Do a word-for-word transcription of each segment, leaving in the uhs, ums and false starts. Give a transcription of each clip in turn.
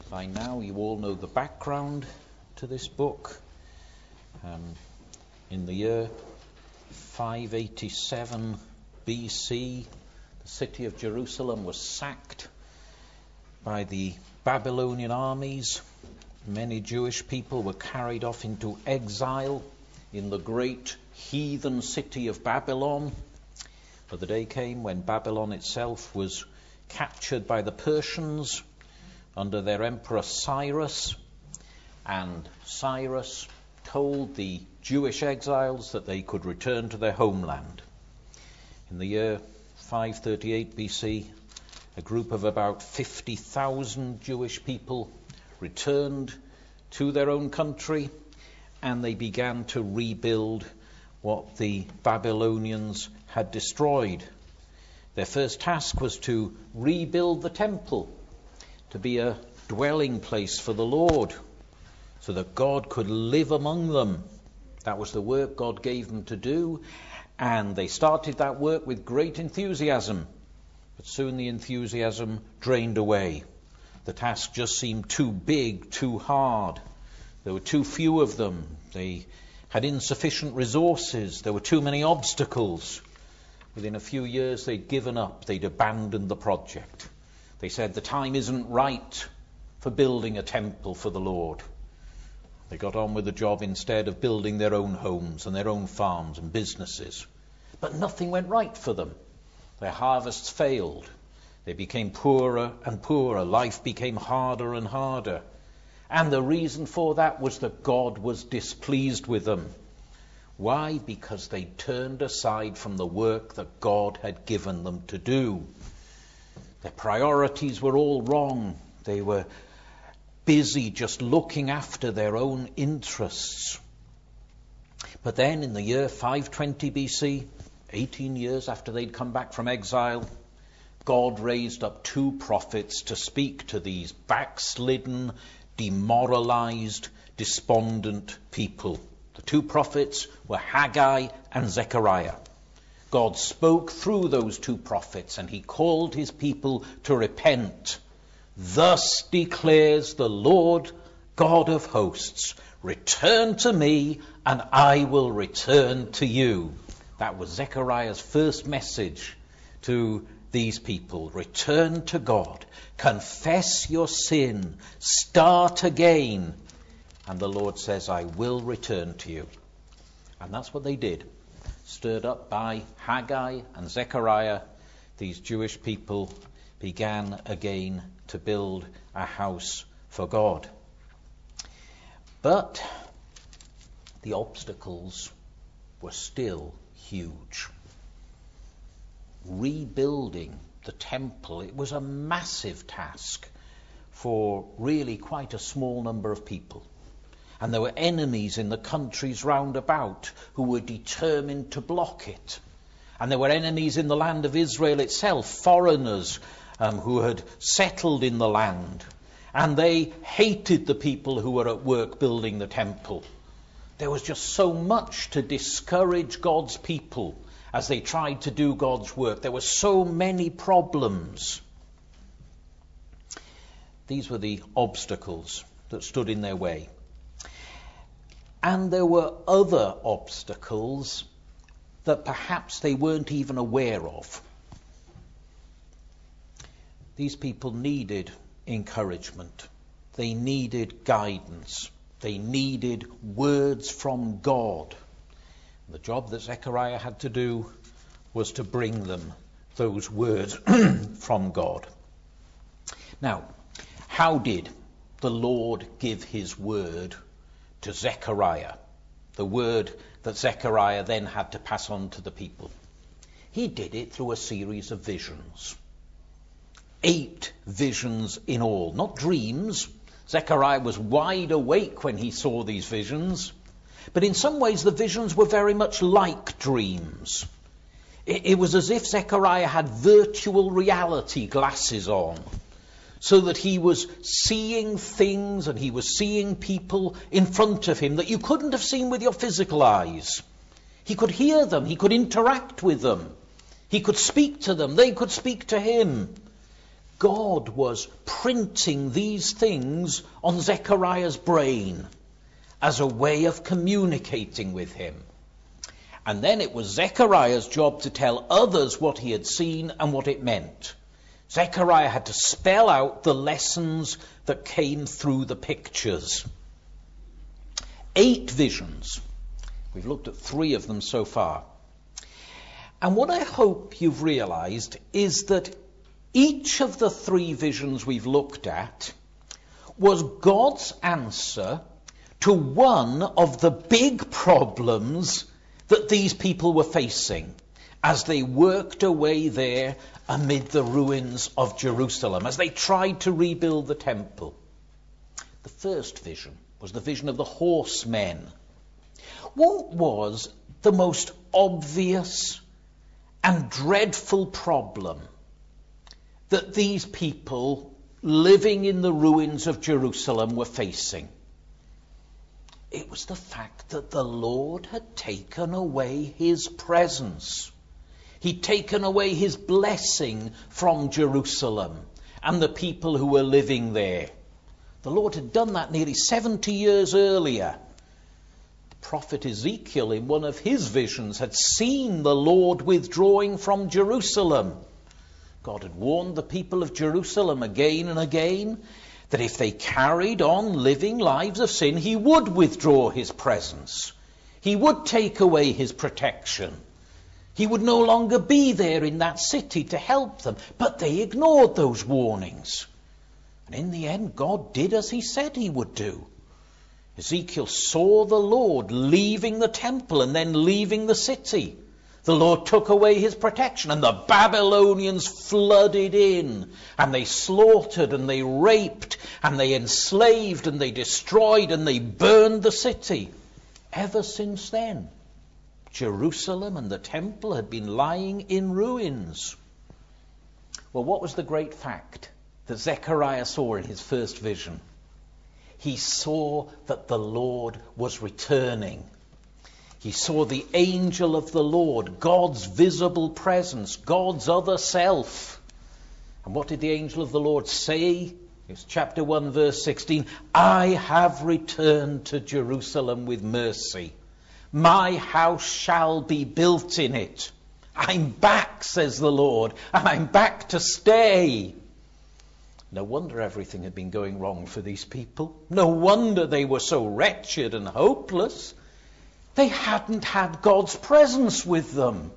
By now you all know the background to this book. Um, in the year five eighty-seven B C, the city of Jerusalem was sacked by the Babylonian armies. Many Jewish people were carried off into exile in the great heathen city of Babylon. But the day came when Babylon itself was captured by the Persians under their emperor Cyrus, and Cyrus told the Jewish exiles that they could return to their homeland. In the year five thirty-eight B C, a group of about fifty thousand Jewish people returned to their own country, and they began to rebuild what the Babylonians had destroyed. Their first task was to rebuild the temple to be a dwelling place for the Lord, so that God could live among them. That was the work God gave them to do, and they started that work with great enthusiasm. But soon the enthusiasm drained away. The task just seemed too big, too hard. There were too few of them. They had insufficient resources. There were too many obstacles. Within a few years, they'd given up. They'd abandoned the project. They said the time isn't right for building a temple for the Lord. They got on with the job instead of building their own homes and their own farms and businesses. But nothing went right for them. Their harvests failed. They became poorer and poorer. Life became harder and harder. And the reason for that was that God was displeased with them. Why? Because they turned aside from the work that God had given them to do. Their priorities were all wrong. They were busy just looking after their own interests. But then in the year five twenty B C, eighteen years after they'd come back from exile, God raised up two prophets to speak to these backslidden, demoralized, despondent people. The two prophets were Haggai and Zechariah. God spoke through those two prophets, and he called his people to repent. Thus declares the Lord God of hosts, return to me, and I will return to you. That was Zechariah's first message to these people. Return to God, confess your sin, start again. And the Lord says, I will return to you. And that's what they did. Stirred up by Haggai and Zechariah, these Jewish people began again to build a house for God. But the obstacles were still huge. Rebuilding the temple, it was a massive task for really quite a small number of people. And there were enemies in the countries round about who were determined to block it. And there were enemies in the land of Israel itself, foreigners um, who had settled in the land. And they hated the people who were at work building the temple. There was just so much to discourage God's people as they tried to do God's work. There were so many problems. These were the obstacles that stood in their way. And there were other obstacles that perhaps they weren't even aware of. These people needed encouragement. They needed guidance. They needed words from God. The job that Zechariah had to do was to bring them those words from God. Now, how did the Lord give his word to Zechariah, the word that Zechariah then had to pass on to the people? He did it through a series of visions. Eight visions in all, not dreams. Zechariah was wide awake when he saw these visions, but in some ways the visions were very much like dreams. It, it was as if Zechariah had virtual reality glasses on, so that he was seeing things and he was seeing people in front of him that you couldn't have seen with your physical eyes. He could hear them, he could interact with them, he could speak to them, they could speak to him. God was printing these things on Zechariah's brain as a way of communicating with him. And then it was Zechariah's job to tell others what he had seen and what it meant. Zechariah had to spell out the lessons that came through the pictures. Eight visions. We've looked at three of them so far. And what I hope you've realized is that each of the three visions we've looked at was God's answer to one of the big problems that these people were facing as they worked away there amid the ruins of Jerusalem, as they tried to rebuild the temple. The first vision was the vision of the horsemen. What was the most obvious and dreadful problem that these people living in the ruins of Jerusalem were facing? It was the fact that the Lord had taken away his presence. He'd taken away his blessing from Jerusalem and the people who were living there. The Lord had done that nearly seventy years earlier. The prophet Ezekiel, in one of his visions, had seen the Lord withdrawing from Jerusalem. God had warned the people of Jerusalem again and again that if they carried on living lives of sin, he would withdraw his presence. He would take away his protection. He would no longer be there in that city to help them. But they ignored those warnings. And in the end, God did as he said he would do. Ezekiel saw the Lord leaving the temple and then leaving the city. The Lord took away his protection, and the Babylonians flooded in, and they slaughtered, and they raped, and they enslaved, and they destroyed, and they burned the city. Ever since then, Jerusalem and the temple had been lying in ruins. Well, what was the great fact that Zechariah saw in his first vision? He saw that the Lord was returning. He saw the angel of the Lord, God's visible presence, God's other self. And what did the angel of the Lord say? It's chapter one, verse sixteen. I have returned to Jerusalem with mercy. My house shall be built in it. I'm back, says the Lord, and I'm back to stay. No wonder everything had been going wrong for these people. No wonder they were so wretched and hopeless. They hadn't had God's presence with them.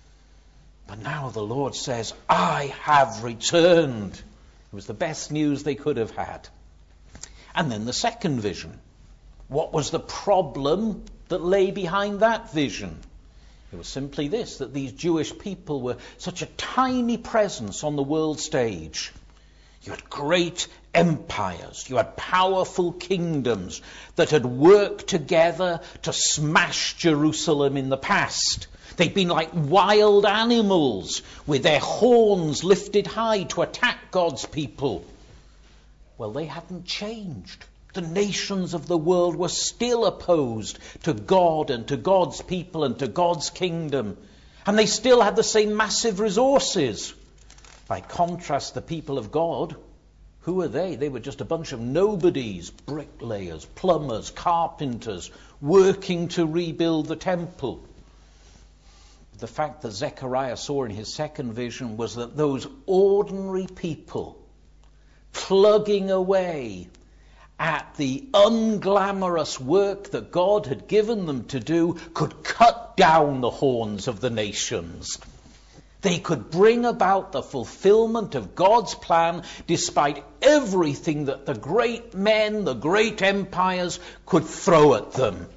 But now the Lord says, I have returned. It was the best news they could have had. And then the second vision. What was the problem that lay behind that vision? It was simply this, that these Jewish people were such a tiny presence on the world stage. You had great empires, you had powerful kingdoms that had worked together to smash Jerusalem in the past. They'd been like wild animals with their horns lifted high to attack God's people. Well, they hadn't changed. The nations of the world were still opposed to God and to God's people and to God's kingdom. And they still had the same massive resources. By contrast, the people of God, who were they? They were just a bunch of nobodies, bricklayers, plumbers, carpenters, working to rebuild the temple. The fact that Zechariah saw in his second vision was that those ordinary people plugging away at the unglamorous work that God had given them to do could cut down the horns of the nations. They could bring about the fulfillment of God's plan despite everything that the great men, the great empires could throw at them.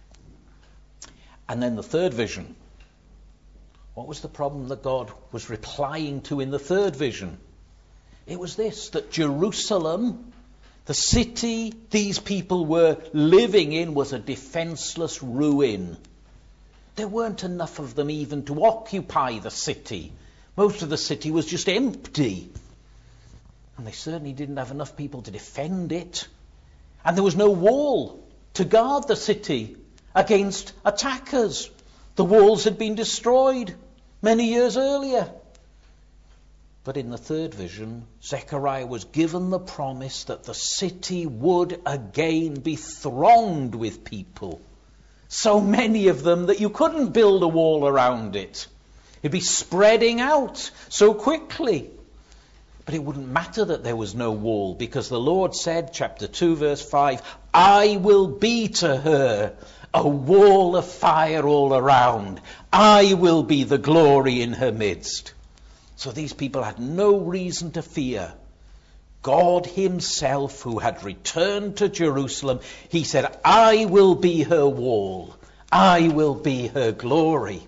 And then the third vision. What was the problem that God was replying to in the third vision? It was this, that Jerusalem, the city these people were living in, was a defenseless ruin. There weren't enough of them even to occupy the city. Most of the city was just empty. And they certainly didn't have enough people to defend it. And there was no wall to guard the city against attackers. The walls had been destroyed many years earlier. But in the third vision, Zechariah was given the promise that the city would again be thronged with people. So many of them that you couldn't build a wall around it. It'd be spreading out so quickly. But it wouldn't matter that there was no wall, because the Lord said, chapter two, verse five, I will be to her a wall of fire all around. I will be the glory in her midst. So these people had no reason to fear. God himself, who had returned to Jerusalem, he said, I will be her wall. I will be her glory.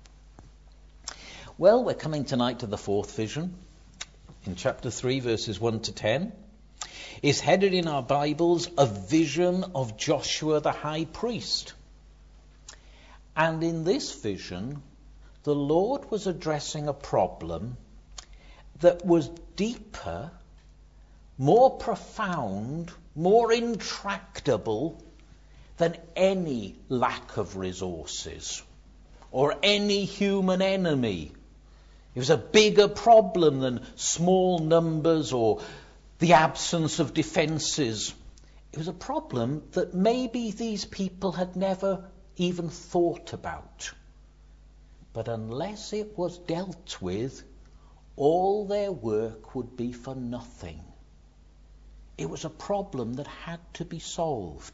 Well, we're coming tonight to the fourth vision. In chapter three, verses one to ten. Is headed in our Bibles, a vision of Joshua the high priest. And in this vision, the Lord was addressing a problem that was deeper, more profound, more intractable than any lack of resources or any human enemy. It was a bigger problem than small numbers or the absence of defences. It was a problem that maybe these people had never even thought about. But unless it was dealt with, all their work would be for nothing. It was a problem that had to be solved.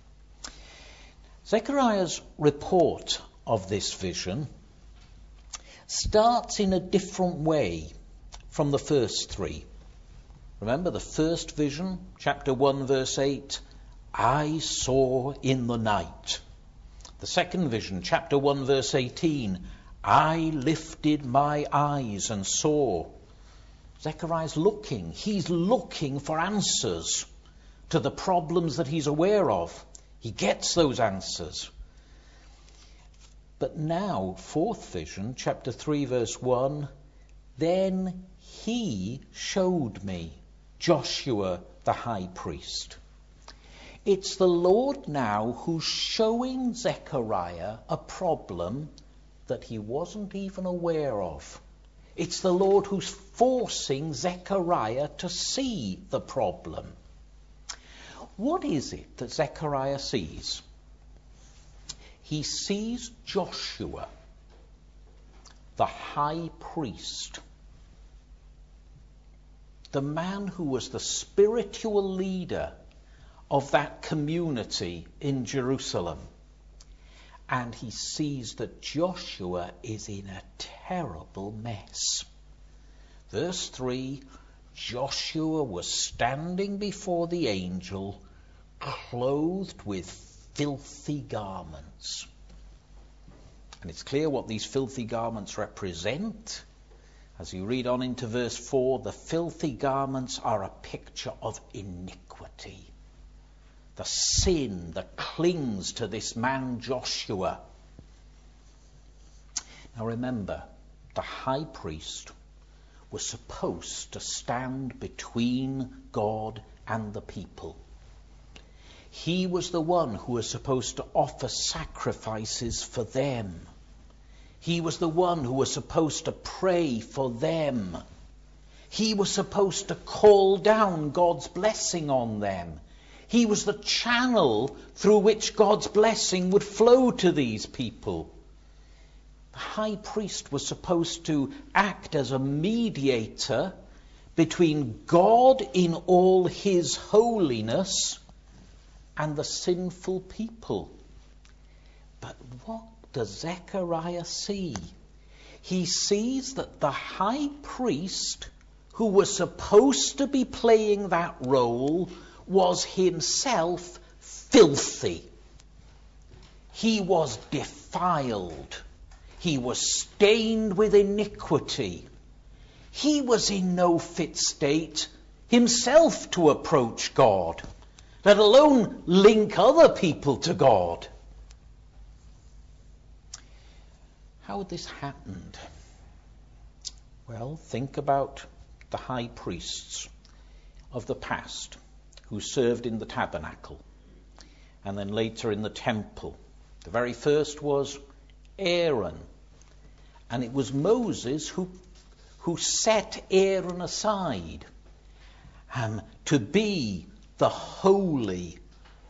Zechariah's report of this vision starts in a different way from the first three. Remember the first vision, chapter one, verse eight, I saw in the night. The second vision, chapter one, verse eighteen, I lifted my eyes and saw. Zechariah's looking. He's looking for answers to the problems that he's aware of. He gets those answers. But now, fourth vision, chapter three, verse one, then he showed me Joshua the high priest. It's the Lord now who's showing Zechariah a problem that he wasn't even aware of. It's the Lord who's forcing Zechariah to see the problem. What is it that Zechariah sees? He sees Joshua, the high priest, the man who was the spiritual leader of that community in Jerusalem. And he sees that Joshua is in a terrible mess. Verse three, Joshua was standing before the angel, clothed with filthy garments. And it's clear what these filthy garments represent. As you read on into verse four, the filthy garments are a picture of iniquity. The sin that clings to this man Joshua. Now remember, the high priest was supposed to stand between God and the people. He was the one who was supposed to offer sacrifices for them. He was the one who was supposed to pray for them. He was supposed to call down God's blessing on them. He was the channel through which God's blessing would flow to these people. The high priest was supposed to act as a mediator between God in all his holiness and the sinful people. But what does Zechariah see? He sees that the high priest, who was supposed to be playing that role, was himself filthy. He was defiled. He was stained with iniquity. He was in no fit state himself to approach God, let alone link other people to God. How had this happened? Well, think about the high priests of the past who served in the tabernacle and then later in the temple. The very first was Aaron, and it was Moses who who set Aaron aside um, to be the holy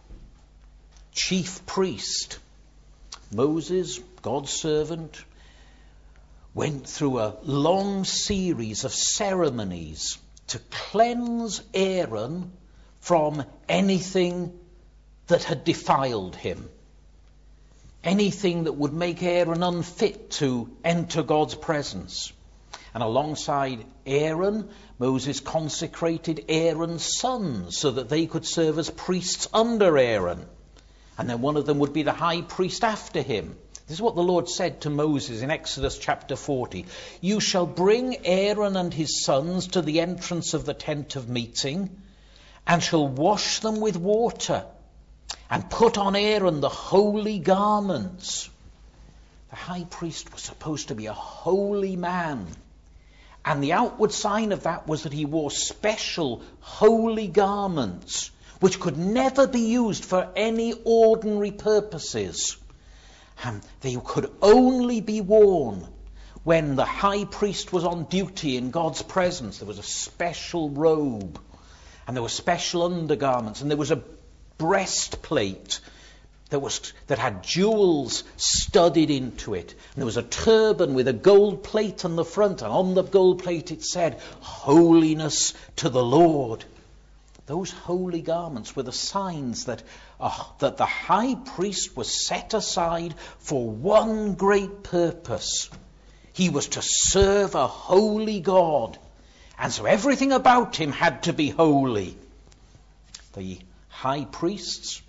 chief priest. Moses, God's servant, went through a long series of ceremonies to cleanse Aaron from anything that had defiled him. Anything that would make Aaron unfit to enter God's presence. And alongside Aaron, Moses consecrated Aaron's sons so that they could serve as priests under Aaron. And then one of them would be the high priest after him. This is what the Lord said to Moses in Exodus chapter forty. You shall bring Aaron and his sons to the entrance of the tent of meeting, and shall wash them with water, and put on Aaron the holy garments. The high priest was supposed to be a holy man. And the outward sign of that was that he wore special holy garments, which could never be used for any ordinary purposes. Um, they could only be worn when the high priest was on duty in God's presence. There was a special robe, and there were special undergarments, and there was a breastplate that was that had jewels studded into it. And there was a turban with a gold plate on the front, and on the gold plate it said, Holiness to the Lord. Those holy garments were the signs that, uh, that the high priest was set aside for one great purpose. He was to serve a holy God. And so everything about him had to be holy. The high priests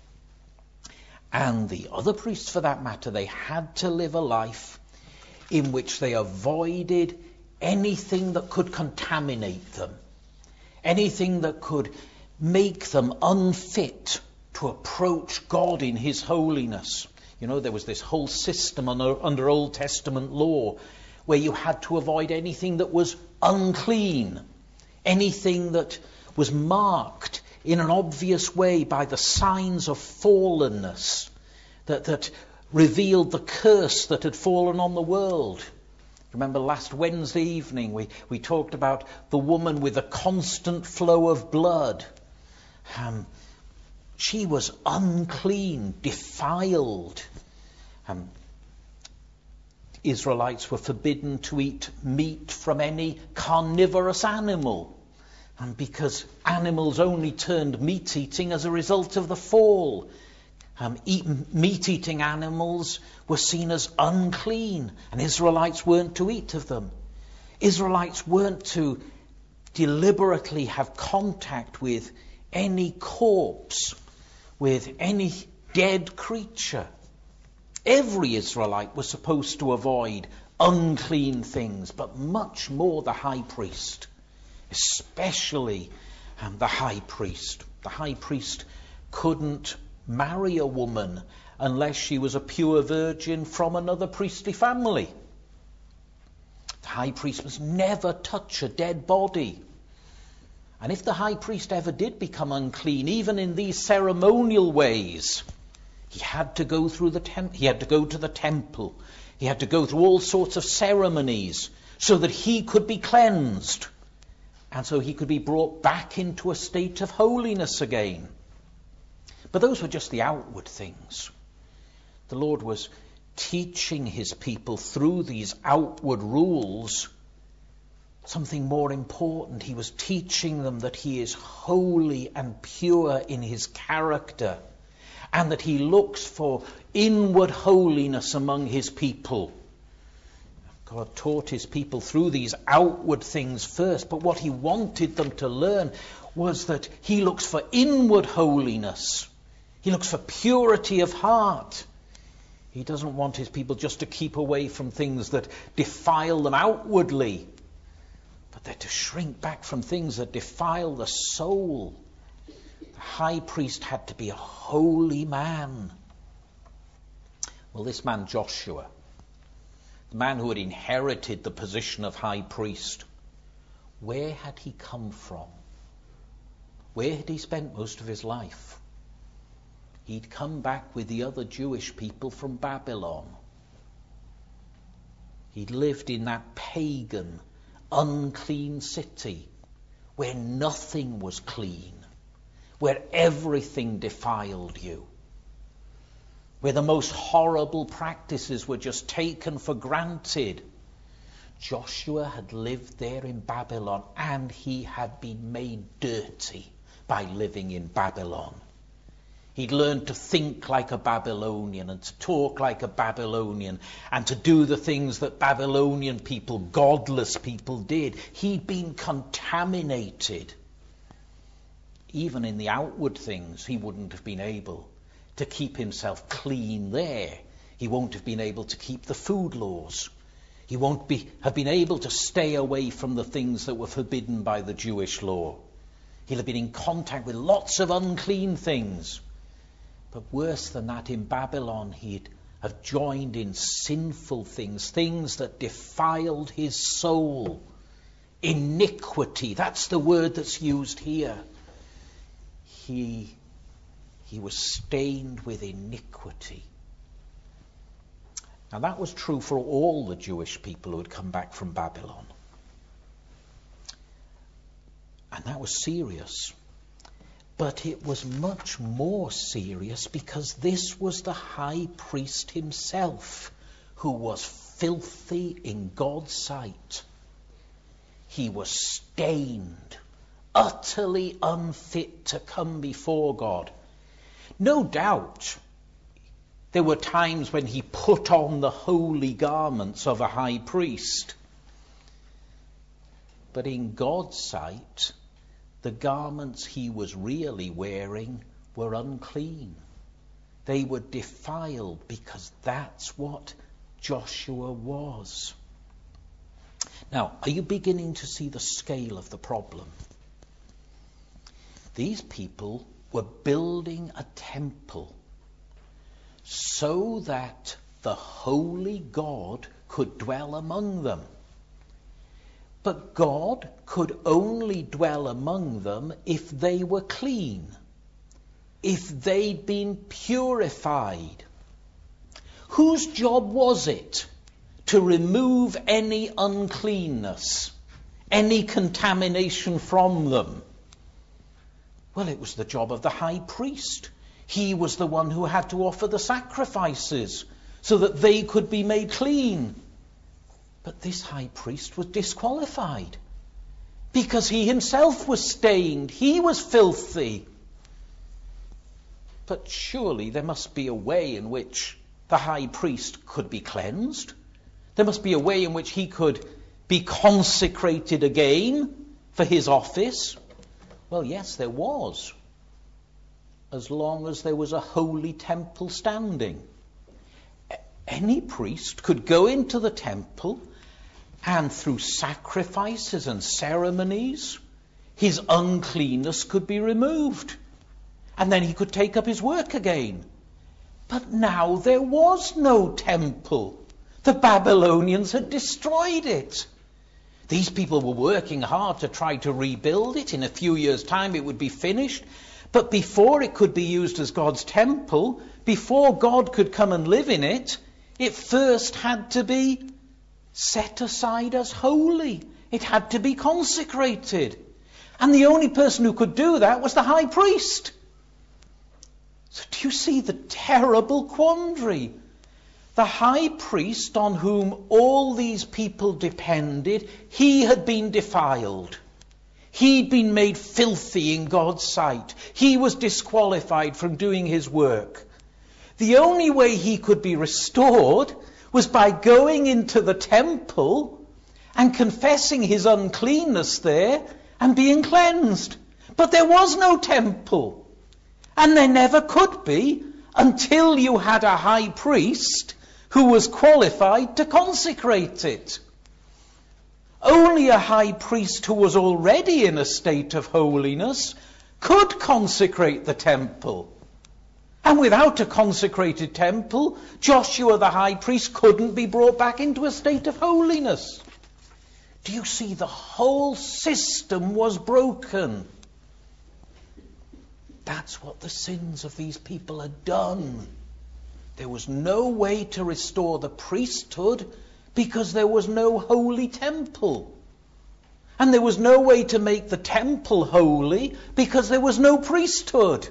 and the other priests, for that matter, they had to live a life in which they avoided anything that could contaminate them, anything that could make them unfit to approach God in his holiness. You know, there was this whole system under, under Old Testament law where you had to avoid anything that was unclean, anything that was marked in an obvious way by the signs of fallenness that, that revealed the curse that had fallen on the world. Remember last Wednesday evening we, we talked about the woman with a constant flow of blood. Um, she was unclean, defiled. Um, Israelites were forbidden to eat meat from any carnivorous animal. And because animals only turned meat-eating as a result of the fall. Um, eat, meat-eating animals were seen as unclean, and Israelites weren't to eat of them. Israelites weren't to deliberately have contact with any corpse, with any dead creature. Every Israelite was supposed to avoid unclean things, but much more the high priest. Especially um, the high priest. The high priest couldn't marry a woman unless she was a pure virgin from another priestly family. The high priest must never touch a dead body. And if the high priest ever did become unclean, even in these ceremonial ways, he had to go through the temp- he had to go to the temple. He had to go through all sorts of ceremonies so that he could be cleansed. And so he could be brought back into a state of holiness again. But those were just the outward things. The Lord was teaching his people through these outward rules something more important. He was teaching them that he is holy and pure in his character, and that he looks for inward holiness among his people. God taught his people through these outward things first, but what he wanted them to learn was that he looks for inward holiness. He looks for purity of heart. He doesn't want his people just to keep away from things that defile them outwardly, but they're to shrink back from things that defile the soul. The high priest had to be a holy man. Well, this man Joshua, the man who had inherited the position of high priest, where had he come from? Where had he spent most of his life? He'd come back with the other Jewish people from Babylon. He'd lived in that pagan, unclean city where nothing was clean, where everything defiled you, where the most horrible practices were just taken for granted. Joshua had lived there in Babylon, and he had been made dirty by living in Babylon. He'd learned to think like a Babylonian and to talk like a Babylonian and to do the things that Babylonian people, godless people, did. He'd been contaminated. Even in the outward things, he wouldn't have been able to keep himself clean there. He won't have been able to keep the food laws. He won't be, have been able to stay away from the things that were forbidden by the Jewish law. He'll have been in contact with lots of unclean things. But worse than that, in Babylon, he'd have joined in sinful things, things that defiled his soul. Iniquity, that's the word that's used here. He, he was stained with iniquity. Now that was true for all the Jewish people who had come back from Babylon. And that was serious. But it was much more serious because this was the high priest himself who was filthy in God's sight. He was stained, utterly unfit to come before God. No doubt there were times when he put on the holy garments of a high priest. But in God's sight, the garments he was really wearing were unclean. They were defiled because that's what Joshua was. Now, are you beginning to see the scale of the problem? These people were building a temple so that the holy God could dwell among them. But God could only dwell among them if they were clean, if they'd been purified. Whose job was it to remove any uncleanness, any contamination from them? Well, it was the job of the high priest. He was the one who had to offer the sacrifices so that they could be made clean. But this high priest was disqualified because he himself was stained. He was filthy. But surely there must be a way in which the high priest could be cleansed. There must be a way in which he could be consecrated again for his office. Well, yes, there was, as long as there was a holy temple standing. Any priest could go into the temple and through sacrifices and ceremonies, his uncleanness could be removed. And then he could take up his work again. But now there was no temple. The Babylonians had destroyed it. These people were working hard to try to rebuild it. In a few years' time it would be finished. But before it could be used as God's temple, before God could come and live in it, it first had to be set aside as holy. It had to be consecrated. And the only person who could do that was the high priest. So do you see the terrible quandary? The high priest on whom all these people depended, he had been defiled. He'd been made filthy in God's sight. He was disqualified from doing his work. The only way he could be restored was by going into the temple and confessing his uncleanness there and being cleansed. But there was no temple. And there never could be until you had a high priest who was qualified to consecrate it. Only a high priest who was already in a state of holiness could consecrate the temple. And without a consecrated temple, Joshua the high priest couldn't be brought back into a state of holiness. Do you see? The whole system was broken. That's what the sins of these people had done. There was no way to restore the priesthood because there was no holy temple. And there was no way to make the temple holy because there was no priesthood.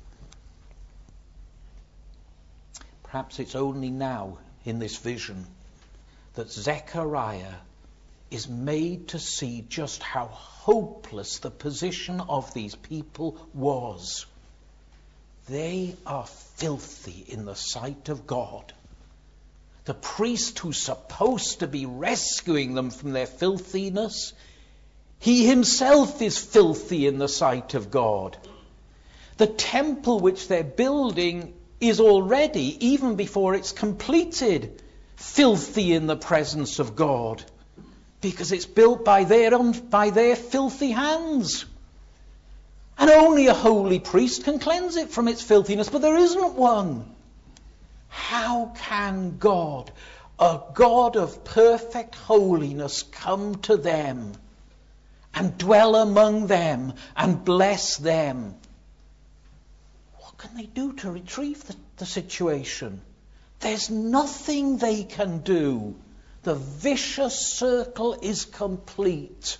Perhaps it's only now in this vision that Zechariah is made to see just how hopeless the position of these people was. They are filthy in the sight of God. The priest who's supposed to be rescuing them from their filthiness, he himself is filthy in the sight of God. The temple which they're building is already, even before it's completed, filthy in the presence of God, because it's built by their own, by their filthy hands. And only a holy priest can cleanse it from its filthiness, but there isn't one. How can God, a God of perfect holiness, come to them and dwell among them and bless them? What can they do to retrieve the, the situation? There's nothing they can do. The vicious circle is complete.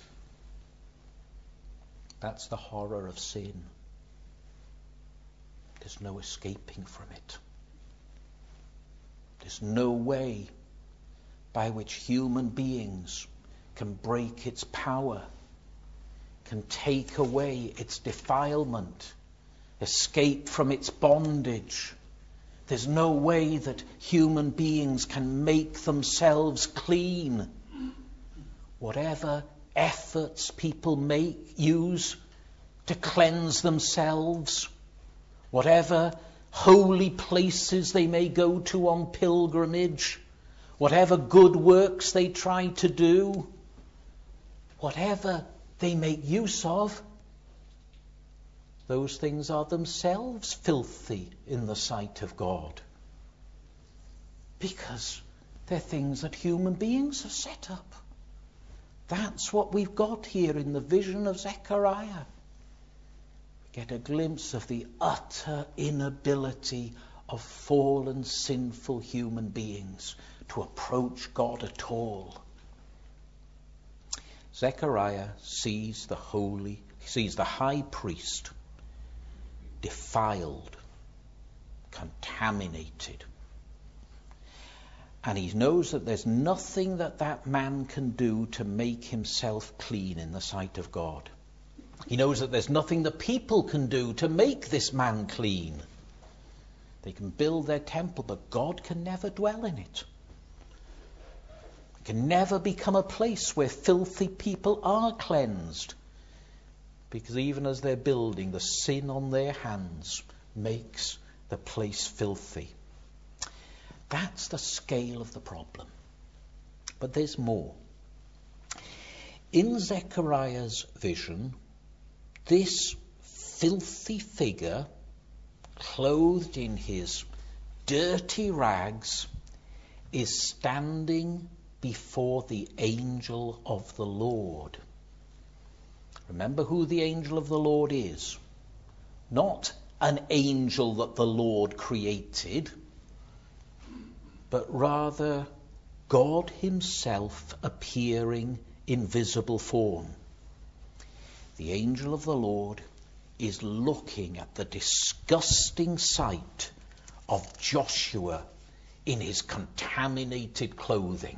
That's the horror of sin. There's no escaping from it. There's no way by which human beings can break its power, can take away its defilement, escape from its bondage. There's no way that human beings can make themselves clean. Whatever efforts people make, use to cleanse themselves, whatever holy places they may go to on pilgrimage, whatever good works they try to do, whatever they make use of, those things are themselves filthy in the sight of God, because they're things that human beings have set up. That's what we've got here in the vision of Zechariah. We get a glimpse of the utter inability of fallen, sinful human beings to approach God at all. Zechariah sees the holy, sees the high priest defiled, contaminated. And he knows that there's nothing that that man can do to make himself clean in the sight of God. He knows that there's nothing the people can do to make this man clean. They can build their temple, but God can never dwell in it. It can never become a place where filthy people are cleansed. Because even as they're building, the sin on their hands makes the place filthy. That's the scale of the problem. But there's more. In Zechariah's vision, this filthy figure, clothed in his dirty rags, is standing before the angel of the Lord. Remember who the angel of the Lord is. Not an angel that the Lord created, but rather God himself appearing in visible form. The angel of the Lord is looking at the disgusting sight of Joshua in his contaminated clothing.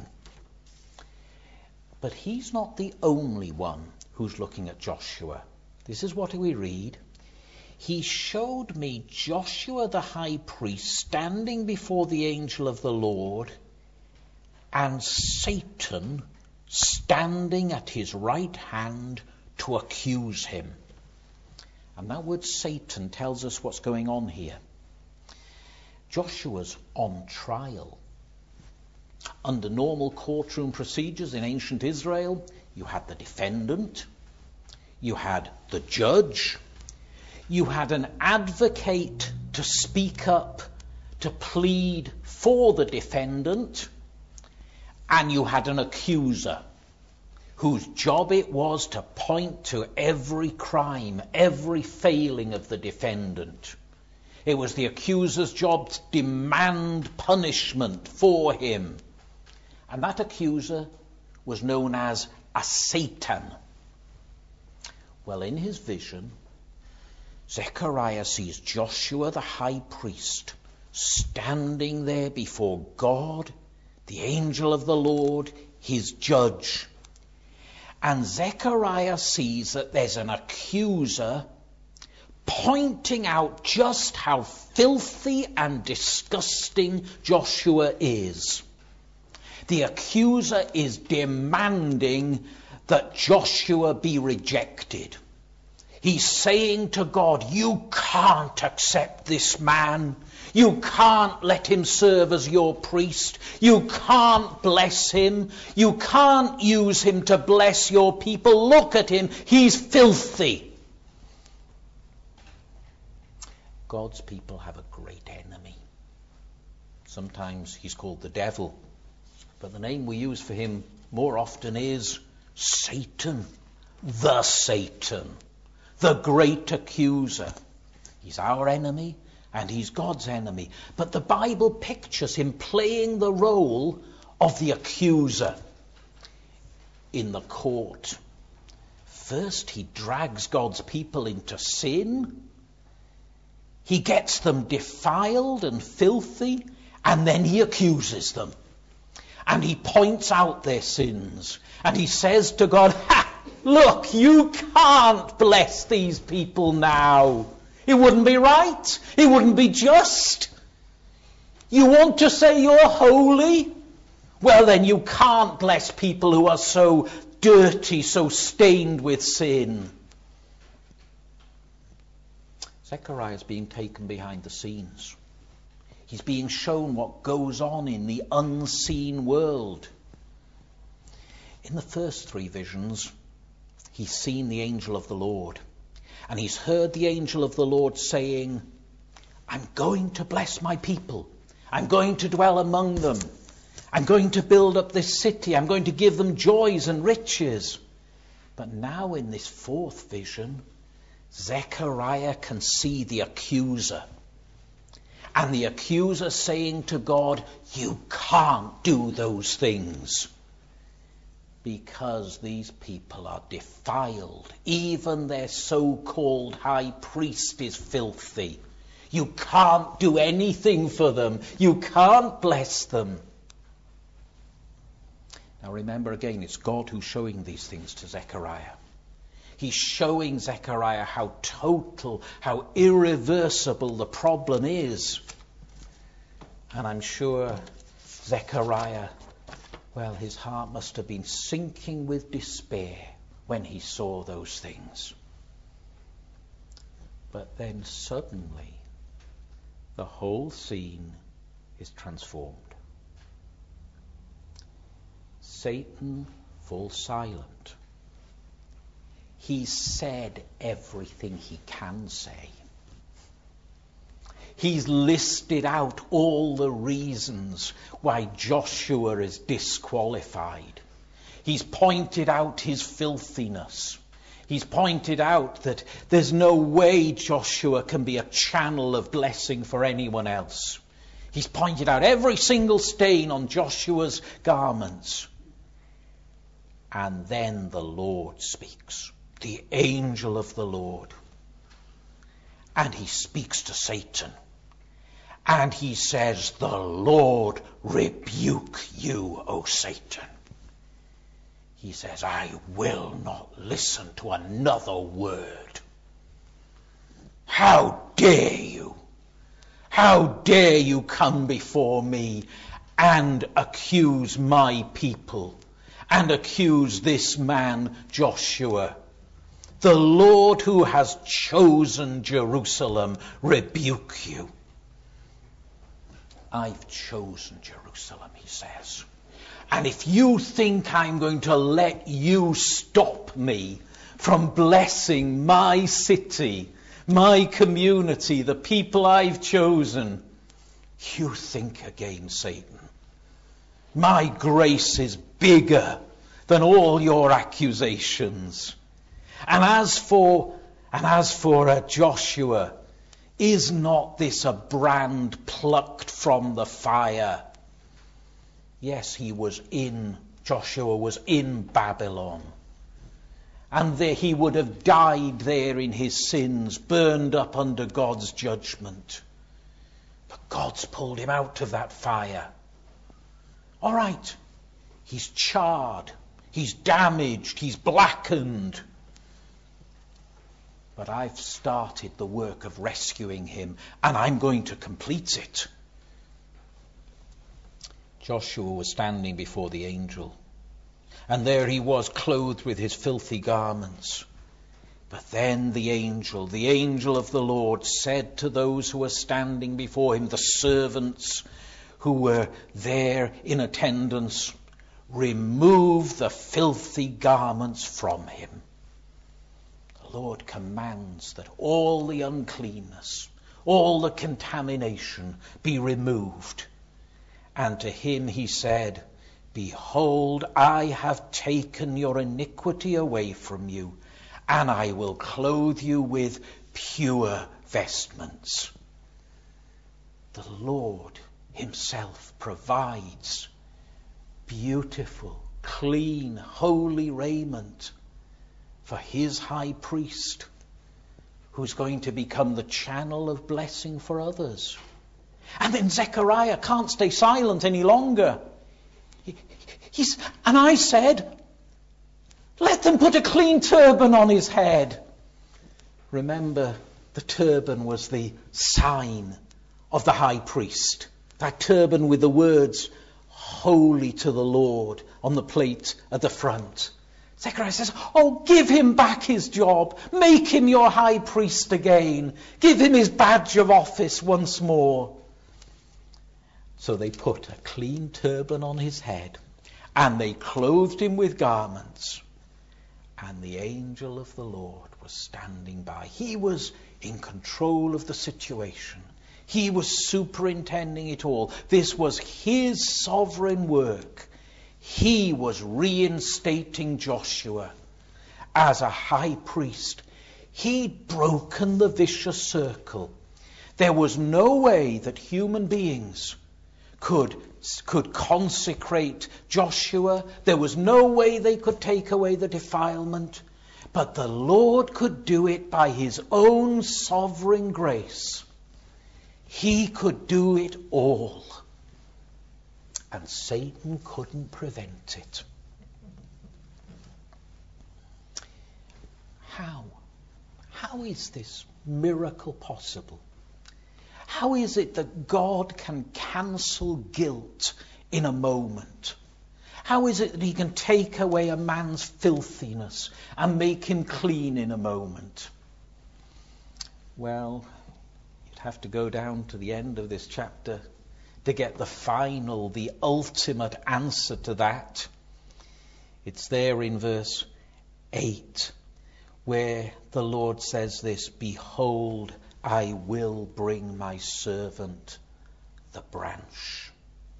But he's not the only one who's looking at Joshua. This is what we read. He showed me Joshua the high priest standing before the angel of the Lord, and Satan standing at his right hand to accuse him. And that word Satan tells us what's going on here. Joshua's on trial. Under normal courtroom procedures in ancient Israel, you had the defendant, you had the judge, you had an advocate to speak up, to plead for the defendant, and you had an accuser whose job it was to point to every crime, every failing of the defendant. It was the accuser's job to demand punishment for him. And that accuser was known as a Satan. Well, in his vision, Zechariah sees Joshua the high priest standing there before God, the angel of the Lord, his judge. And Zechariah sees that there's an accuser pointing out just how filthy and disgusting Joshua is. The accuser is demanding that Joshua be rejected. He's saying to God, you can't accept this man. You can't let him serve as your priest. You can't bless him. You can't use him to bless your people. Look at him. He's filthy. God's people have a great enemy. Sometimes he's called the devil, but the name we use for him more often is Satan. The Satan. The great accuser. He's our enemy and he's God's enemy. But the Bible pictures him playing the role of the accuser in the court. First, he drags God's people into sin. He gets them defiled and filthy, and then he accuses them. And he points out their sins. And he says to God, ha! Look, you can't bless these people now. It wouldn't be right. It wouldn't be just. You want to say you're holy? Well, then you can't bless people who are so dirty, so stained with sin. Zechariah is being taken behind the scenes. He's being shown what goes on in the unseen world. In the first three visions, he's seen the angel of the Lord. And he's heard the angel of the Lord saying, I'm going to bless my people. I'm going to dwell among them. I'm going to build up this city. I'm going to give them joys and riches. But now in this fourth vision, Zechariah can see the accuser. And the accuser saying to God, you can't do those things. Because these people are defiled. Even their so-called high priest is filthy. You can't do anything for them. You can't bless them. Now remember again, it's God who's showing these things to Zechariah. He's showing Zechariah how total, how irreversible the problem is. And I'm sure Zechariah, well, his heart must have been sinking with despair when he saw those things. But then suddenly, the whole scene is transformed. Satan falls silent. He's said everything he can say. He's listed out all the reasons why Joshua is disqualified. He's pointed out his filthiness. He's pointed out that there's no way Joshua can be a channel of blessing for anyone else. He's pointed out every single stain on Joshua's garments. And then the Lord speaks. The angel of the Lord. And he speaks to Satan. And he says, the Lord rebuke you, O Satan. He says, I will not listen to another word. How dare you? How dare you come before me and accuse my people and accuse this man Joshua? The Lord who has chosen Jerusalem rebuke you. I've chosen Jerusalem, he says. And if you think I'm going to let you stop me from blessing my city, my community, the people I've chosen, you think again, Satan. My grace is bigger than all your accusations. And as for, and as for uh, Joshua, is not this a brand plucked from the fire? Yes, he was in, Joshua was in Babylon. and there he would have died there in his sins, burned up under God's judgment. But God's pulled him out of that fire. All right, he's charred, he's damaged, he's blackened. But I've started the work of rescuing him, and I'm going to complete it. Joshua was standing before the angel, and there he was, clothed with his filthy garments. But then the angel, the angel of the Lord, said to those who were standing before him, the servants who were there in attendance, remove the filthy garments from him. The Lord commands that all the uncleanness, all the contamination be removed. And to him he said, behold, I have taken your iniquity away from you, and I will clothe you with pure vestments. The Lord himself provides beautiful, clean, holy raiment for his high priest, who's going to become the channel of blessing for others. And then Zechariah can't stay silent any longer. He, he's, and I said, let them put a clean turban on his head. Remember, the turban was the sign of the high priest. That turban with the words, holy to the Lord, on the plate at the front. Zechariah says, oh, give him back his job. Make him your high priest again. Give him his badge of office once more. So they put a clean turban on his head, and they clothed him with garments. And the angel of the Lord was standing by. He was in control of the situation. He was superintending it all. This was his sovereign work. He was reinstating Joshua as a high priest. He'd broken the vicious circle. There was no way that human beings could, could consecrate Joshua. There was no way they could take away the defilement. But the Lord could do it by his own sovereign grace. He could do it all. And Satan couldn't prevent it. How? How is this miracle possible? How is it that God can cancel guilt in a moment? How is it that he can take away a man's filthiness and make him clean in a moment? Well, you'd have to go down to the end of this chapter to get the final, the ultimate answer to that. It's there in verse eight, where the Lord says this, behold, I will bring my servant the branch.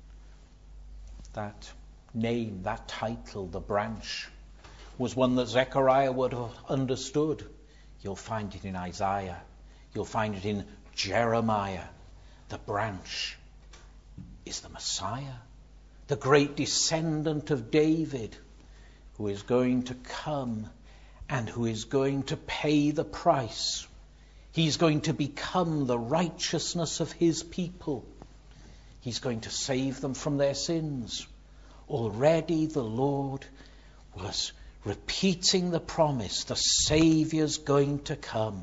That name, that title, the branch, was one that Zechariah would have understood. You'll find it in Isaiah. You'll find it in Jeremiah. The branch is the Messiah, the great descendant of David, who is going to come and who is going to pay the price. He's going to become the righteousness of his people. He's going to save them from their sins. Already the Lord was repeating the promise, the Saviour's going to come.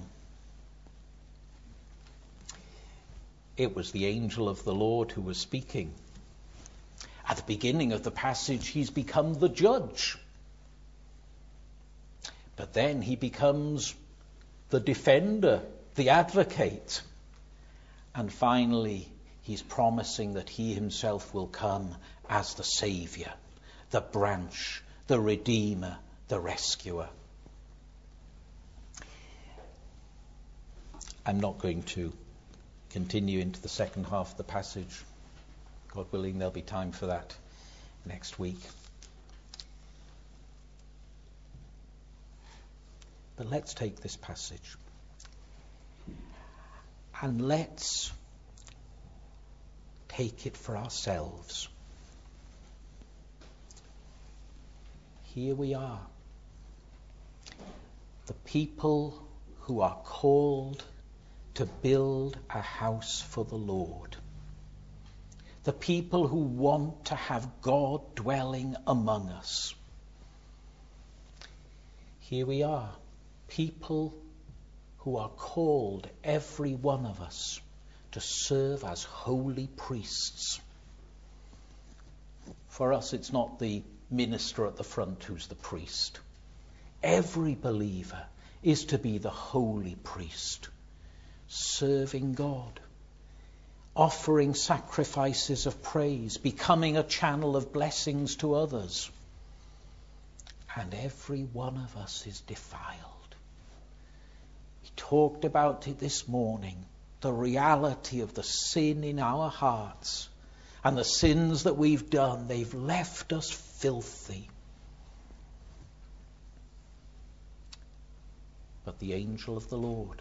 It was the angel of the Lord who was speaking. At the beginning of the passage, he's become the judge. But then he becomes the defender, the advocate. And finally, he's promising that he himself will come as the Saviour, the branch, the Redeemer, the Rescuer. I'm not going to continue into the second half of the passage. God willing, there'll be time for that next week. But let's take this passage and let's take it for ourselves. Here we are. The people who are called to build a house for the Lord. The people who want to have God dwelling among us. Here we are, people who are called, every one of us, to serve as holy priests. For us, it's not the minister at the front who's the priest. Every believer is to be the holy priest, serving God, offering sacrifices of praise, becoming a channel of blessings to others. And every one of us is defiled. We talked about it this morning, the reality of the sin in our hearts and the sins that we've done. They've left us filthy. But the angel of the Lord,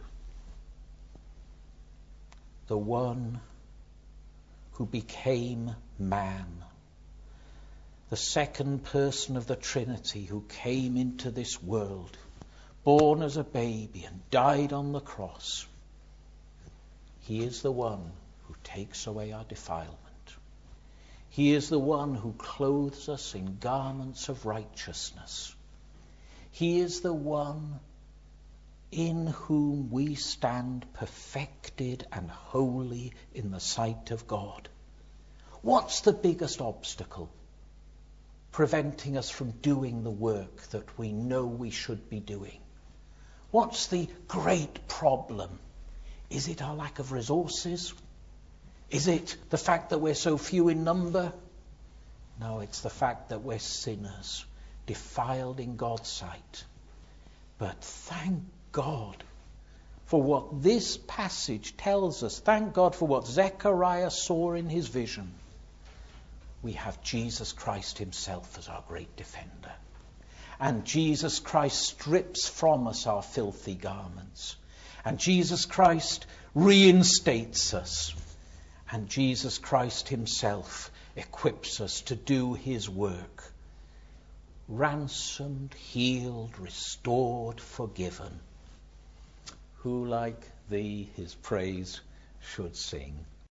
the one who became man, the second person of the Trinity who came into this world, born as a baby and died on the cross, he is the one who takes away our defilement. He is the one who clothes us in garments of righteousness. He is the one in whom we stand perfected and holy in the sight of God. What's the biggest obstacle preventing us from doing the work that we know we should be doing? What's the great problem? Is it our lack of resources? Is it the fact that we're so few in number? No, it's the fact that we're sinners, defiled in God's sight. But thank God for what this passage tells us. Thank God for what Zechariah saw in his vision. We have Jesus Christ himself as our great defender. And Jesus Christ strips from us our filthy garments. And Jesus Christ reinstates us. And Jesus Christ himself equips us to do his work. Ransomed, healed, restored, forgiven. Who like thee his praise should sing?